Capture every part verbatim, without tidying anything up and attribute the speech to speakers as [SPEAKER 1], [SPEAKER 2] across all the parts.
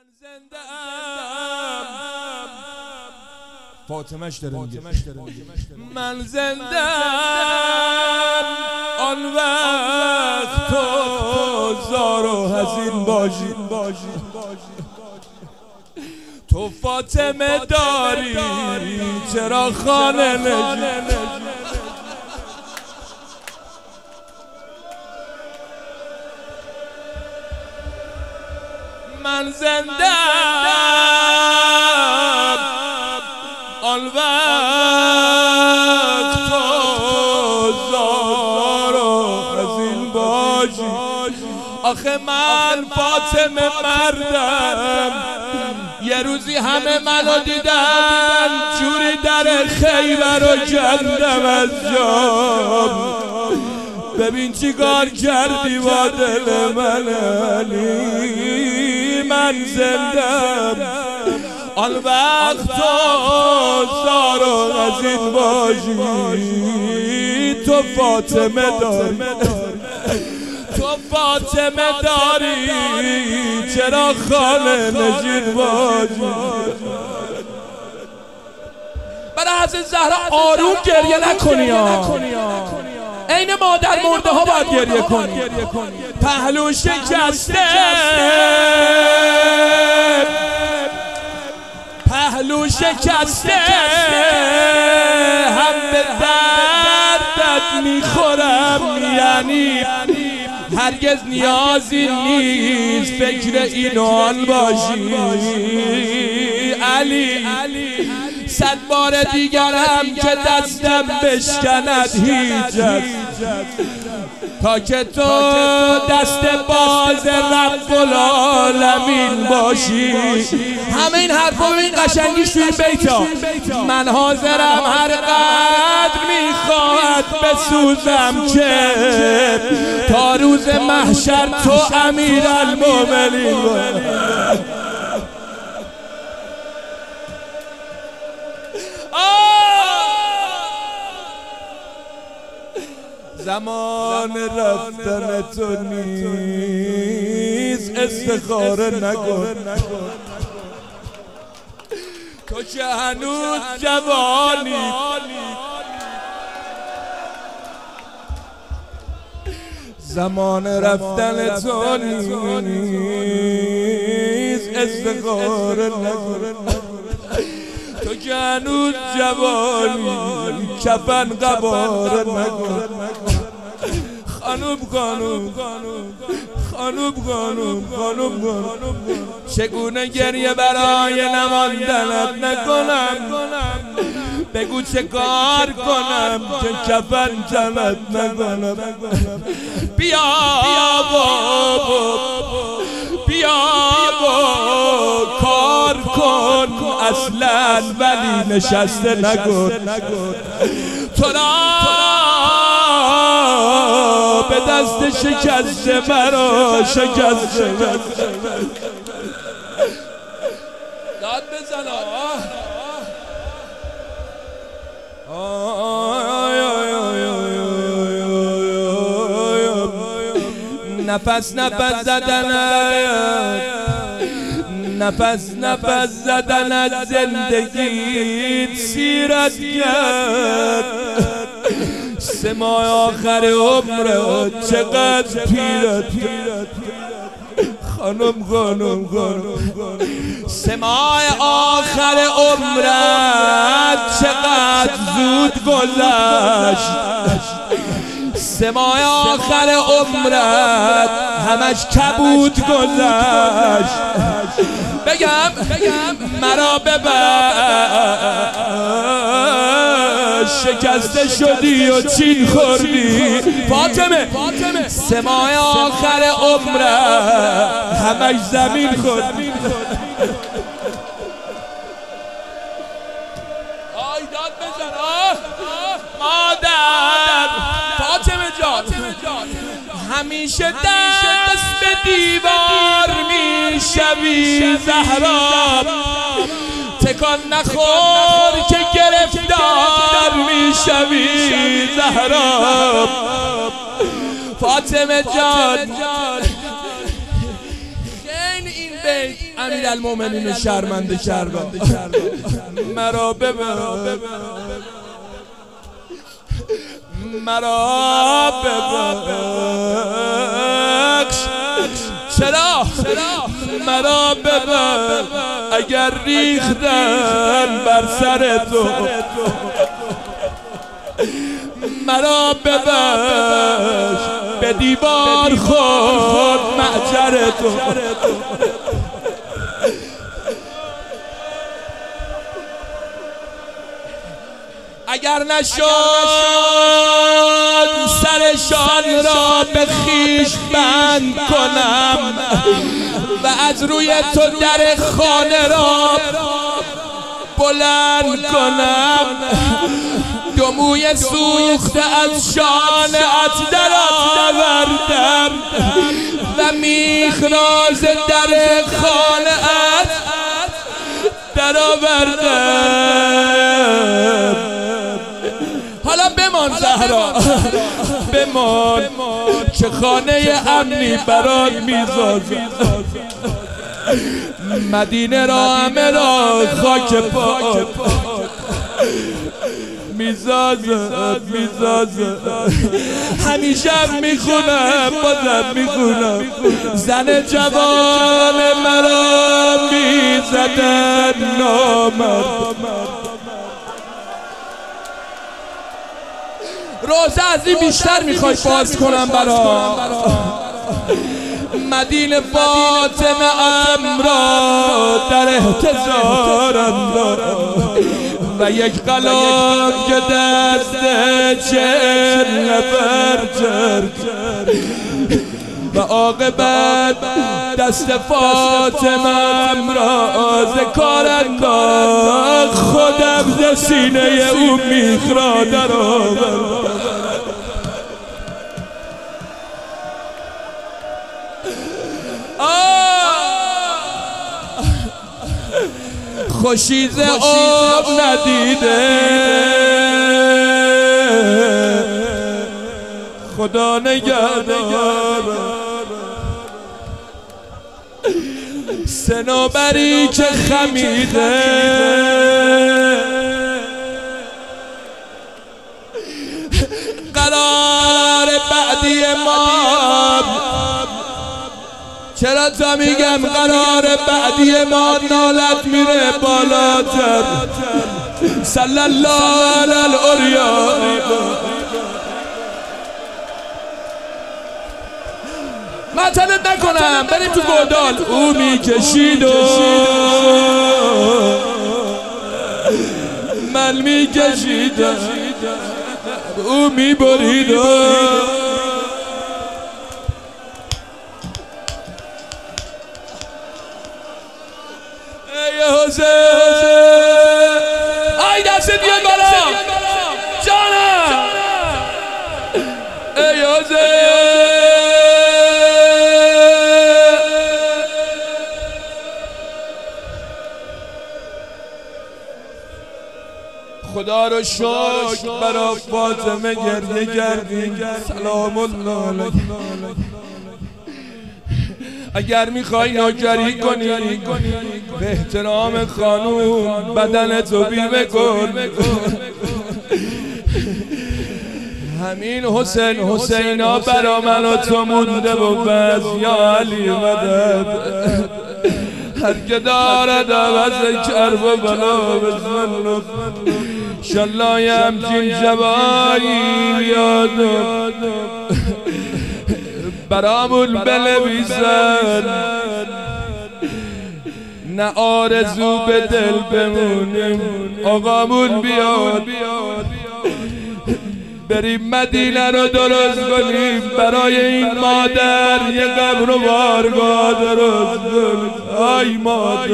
[SPEAKER 1] زنده ام فاطمه‌ش داره میگه من زنده ام آن وقت تو زار و حزین باشی تو فاطمه داری چرا خانه نجی من زنده آن وقت تو زار و حزین باشی آخه من فاطمه مردم یه روزی همه منو دیدن جوری در خیبر و جندم از جام ببین چی کار کردی با دل من علی من زندم آن وقت تو زار و حزین باشی تو فاطمه داری تو فاطمه داری چرا خانه نشین باشی برای حضرت زهرا آروم گریه نکنی عین مادر مرده ها باید گریه کنی پهلو شکسته پهلو شکسته هم به دردت میخورم یعنی هرگز نیازی نیست فکر اینان باشی علی صد بار دیگرم که دستم بشکند هیچ تا که تو دست باز رب العالمین باشی همه این حرفا و این قشنگیش توی بیتا من حاضرم هر قدر میخواد بسوزم که تا روز محشر تو امیرالمومنین زمان رفتن تو نیز استخاره نکن تو که هنوز جوانی زمان رفتن تو نیز استخاره نکن تو که هنوز جوانی کفن قباره نکن خانوم خانوم خانوم خانوم خانوم چگونه گریه برای نماندنت نکنم بگو چه کار کنم که کفن تنت نکنم بیا بابا بیا بابا کار کن اصلا ولی نشسته نکن تو را به دست شکست مرا شکست داد بزن نفس نفس زدن نفس نفس زدن از زندگیت سیرت کرد سه ماه آخر عمرت چقدر پیرت خانم خانم خانم سه ماه آخر عمرت چقدر زود گذشت سه ماه آخر عمرت همش کبود گذشت بگم مرا ببر شکسته شدی و چین خوردی فاطمه سه ماه آخر عمرت همش زمین خوردی آی داد بزن مادر فاطمه جان همیشه دست به دیوار میشوی زهرا تکان نخور که گرفتار میشوی زهرا فاطمه جان خیلی این بیت امیرالمومنین شرمنده کردم مرا ببر مرا ببخش چرا مرا ببر اگر ریختن بر سر تو مرا ببخش به دیوار خود معجر تو اگر نشد سرشان را به خیش بند کنم و از روی تو در خانه را بلند کنم دو موی سوخته از شانه‌ات در آوردم و میخراز در خانه‌ات در آوردم. حالا بمان زهرا بمان که خانه امنی برات میسازم مدینه را همه را خاک پات میسازم میسازم همیشه میخونم بازم میخونم زن جوان مرا میزدن نامرد روزه از این بیشتر میخوای باز کنم برا مدینه فاطمه امرا در احتضارم و یک غلام که دست چهل نفر چرد و عاقبت دست فاطمه امراض کار انداخت خودم ز سینه او میخرا در آورد خوشیز آب ندیده خدا نگهدار صنوبری که خمیده قرار بعدی ما چرا تا میگم قرار بعدی ما نالت میره بالاتر صلی الله علی الاریان معطلت نکنم بریم تو گودال او میکشید و من میکشیدم او میبرید و ای دست بیاد بالا جانم ای خدا رو شکر برا فاطمه گریه کردیم سلام الله علیک اگر میخوای نوکری کنی به احترام خانوم بدن تو بیمه کن همین حسین حسینا برا من و تو مونده و بس یا علی مدد هر که دارد عوض کرب و بلا بسم الله انشالله یه همچین جوایی یادم برامون بنویسن نه آرزو به دل بمونیم آقامون بیاد بریم مدینه رو درست کنیم برای این مادر یه قبر و بارگاه درست کنیم آی مادر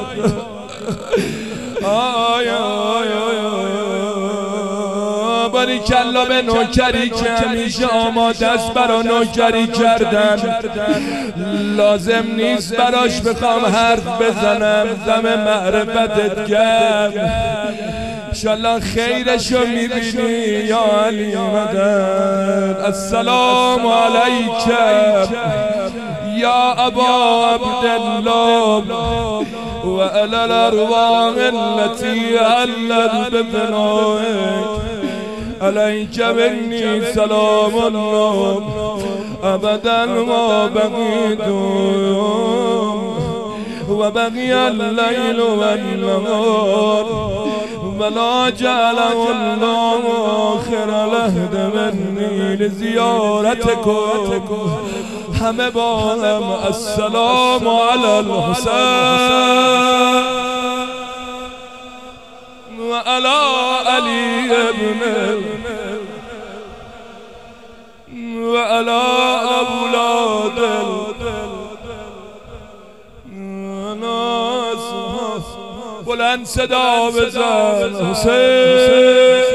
[SPEAKER 1] آی آی آی باری کلا به نوکری که همیشه آماده است برا نوکری کردن لازم نیست براش بخوام حرف بزنم دم معرفتت گرم انشالله خیرشو میبینی یا علی مدد السلام علیکم يا أبا عبد الله وإلى الأرواح التي علت ببنائك عليك مني سلام الله أبدا ما بقيت وبقي الليل والنهار ولا جعله الله آخر العهد مني لزيارتكم همه با هم السلام على الحسين وعلى علي ابن وعلى أولاد الناس بلند صدا بزن حسین